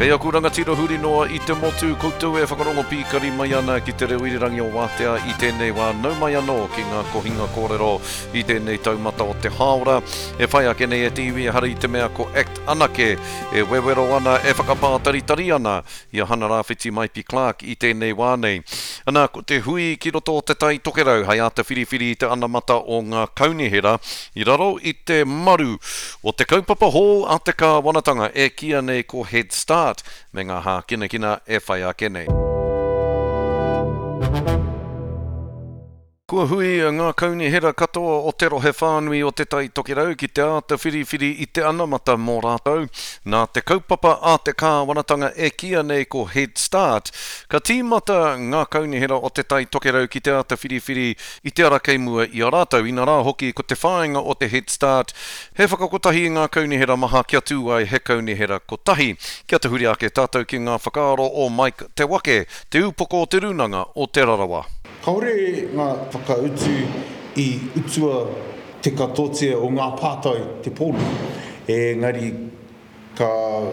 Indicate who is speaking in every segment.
Speaker 1: Kei aku rangatira huri noa I te motu koutou e whakarongo pīkari mai ana ki te reo irirangi o Wātea I tēnei wā nau mai anō ki ngā kohinga kōrero I tēnei taumata o te hāora. E whai ake nei e tiwi e hara I te mea ko act anake e wewero ana e whakapātaritari ana I a hana rāwhiti Maipi Clark I tēnei wā nei. Ana ko te hui ki roto o te tai tokerau hai a te whiriwhiri I te anamata o ngā kaunihera I raro I te maru o te kaupapa hō a te ka wanatanga e kia nei ko Head Start me ngā hā kina e whai ake nei. Kua hui ngā kaunihera katoa o te rohe whānui o te tai tokerau ki te āta whiriwhiri I te anamata mō rātou. Nā te kaupapa a te kāwanatanga e kia nei ko Head Start. Ka tīmata ngā kaunihera o te tai tokerau ki te āta whiriwhiri I te ara keimua I a rātou. Ina rā hoki ko te whāinga o te Head Start. He whakakotahi ngā kaunihera maha kia tū ai he kaunihera kotahi. Kia te huri ake tātou ki ngā whakaaro o Mike Te Wake, te upoko o te runanga o te Rarawa.
Speaker 2: Kaore ngā whakautu I utua te katotia o ngā pātai te pōnu. Ngari ka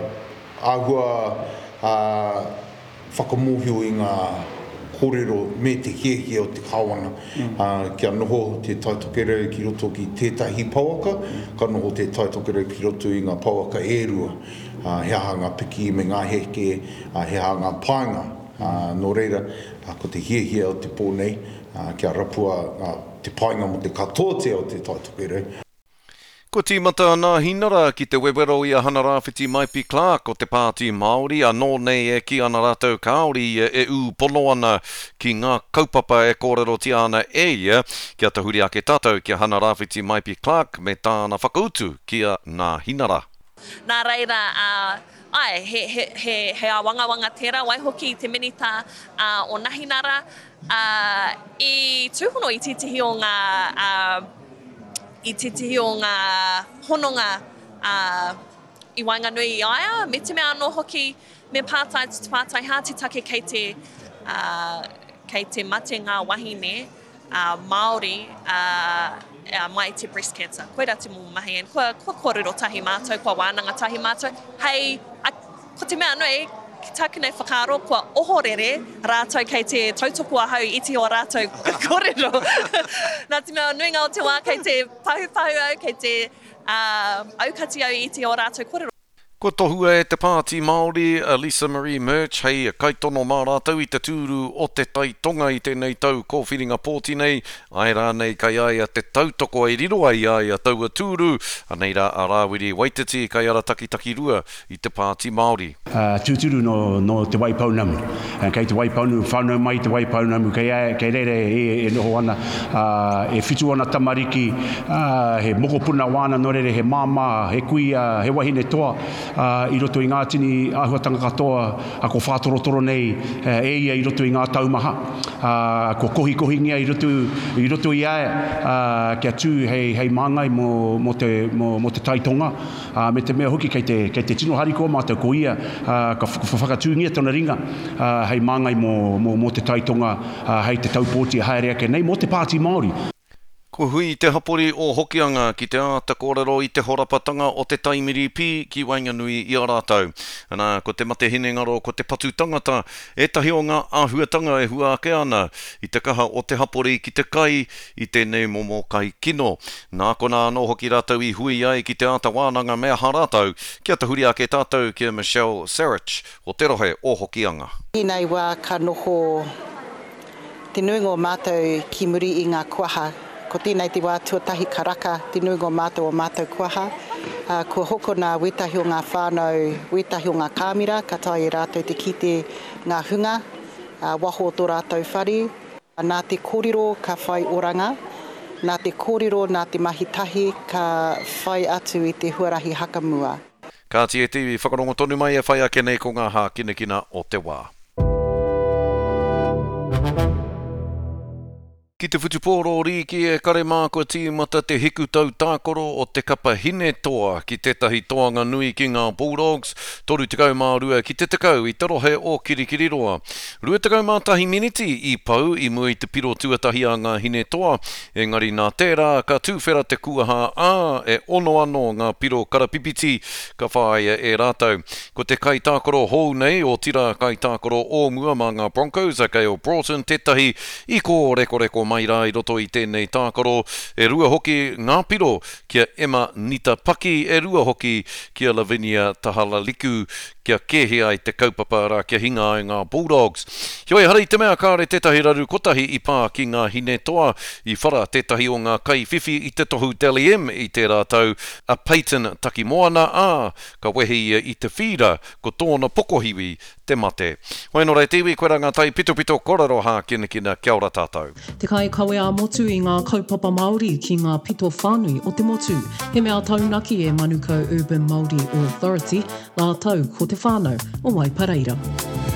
Speaker 2: āhua whakamohio I ngā kōrero me te hiehie o te kāwana. Kia noho te taitokerau ki roto ki tētahi pauaka, ka noho te taitokerau ki roto I ngā pauaka e rua. He aha ngā piki me ngā heke, he aha ngā pāinga. Nō reira, ko te hiehie o te pōnei, kia rapua te pāinga mo te katotia o te taitokerau.
Speaker 1: Ko tīmata nā hinara ki te wewero I a hana rāwhiti Maipi Clark o te pāti Māori, a nō nei e ki ana rātou kāori e pono ana ki ngā kaupapa e kōrero ti ana e ia, kia te huri ake tātou ki a hana rāwhiti Maipi Clark me tāna whakautu ki a nā hinara.
Speaker 3: Nā reira, he a wanga tērā wai hoki I te minita o Nahinara I tūhono I titihi o ngā hononga I Wainganui I aia, me te mea anō hoki me pātai hātitake kei te mate ngā wahine Māori mai te breast cancer. Koe rā te mō mahi an, kua kōrero tahi mātou, kua wānanga tahi mātou. Hei, ko te mea anō ki tāku nei whakaaro, kua ohorere rātou kei te tautoko ahau iti o rātou kōrero. Nā te mea nuinga o te wā kei te pahupahu au, kei te aukati au iti o rātou kōrero.
Speaker 1: Ko tohua e te pāti Māori, Lisa Marie Murch, hei kaitono mā rātou I te tūru o te taitonga I tēnei tau kōwhiringa pōti nei, ai rā nei kai ai a te tautoko e riro ai a taua tūru, anei rā a rāwiri Waititi kai ara takitaki rua I te pāti Māori.
Speaker 4: Tūturu no te waipaunamu, kei te waipaunamu, whānau mai te waipaunamu, kei rere e noho ana, e whitu ana tamariki, he mokopuna wāna no rere, he māma, he kuia, he wahine toa, I roto I ngā tini āhuatanga katoa a ko whātorotoro nei e ia I roto I ngā taumaha ko kohi-kohingia I roto I ae kia tū hei māngai mo te taitonga me te mea hoki kei te tino hariko mātou ko ia ka whakatūngia tona ringa hei māngai mo te taitonga hei te taupōti haere ake nei mo te pāti Māori.
Speaker 1: Ko hui te hapori o Hokianga ki te āta kōrero I te horapatanga o te taimiri pī ki Wainganui I a rātou. Ana, ko te mate hinengaro, ko te patu tangata, e tahi o ngā āhuatanga e hua ake ana I te kaha o te hapori ki te kai I tēnei momo kai kino. Nā kona anō hoki rātou I hui ai ki te āta wānanga mea harātou, kia te huri ake tātou ki Michelle Sarich o te rohe o Hokianga.
Speaker 5: Nei wā ka noho te nuinga o mātou ki muri I ngā kuaha. Ko tēnei te wā tuatahi karaka, te nuinga o mātou kuaha. Kua hoko ngā wetahi o ngā whānau, wetahi o ngā kāmira, ka tai e rātou te kite ngā hunga, waho o tō rātou whare. Nā te kōrero ka whai oranga, nā te kōrero, nā te mahitahi ka whai atu I te huarahi hakamua.
Speaker 1: Ka tie tiwi whakarongo tonu mai e whai ake nei ko ngā hā kina o te wā. Ki te whutupōro riki e kare mākua tīmata te hiku tau tākoro o te kapa hine toa ki tētahi toanga nui ki ngā Bulldogs, toru tekau mā rua ki te tekau i tarohe o Kirikiriroa. Rua tekau mā tahi miniti i pau i mua i te piro tuatahi a ngā hine toa, engari nā tērā ka tūwhera te kuaha e ono anō ngā piro karapipiti ka whaia e rātau. Ko te kai tākoro hou nei o tira kai tākoro o mua mā ngā Broncos, a kei o Broughton tētahi i ko reko mai rā i roto i tēnei tākaro e rua hoki ngā piro kia Emma Nita Paki, e rua hoki kia Lavinia Tahala Liku, kia kehea i te kaupapa rā kia hinga ai ngā Bulldogs. Hioi hari te mea kāre tētahi raru kotahi i pā ki ngā hine toa i whara tētahi o ngā kai whiwhi i te tohu Deli M i te rātau a Peyton Takimoana ka wehi i te whira ko tōna pokohiwi te mate. Hoi nō rei tiwi, koe rā ngā tai pito korero hā kina kia ora tātou.
Speaker 6: Te kai kawe a motu i ngā kaupapa Māori ki ngā pito whānui o te motu. He mea taunaki e Manukau Urban Māori Authority, ngā tau ko te whānau o Waipareira.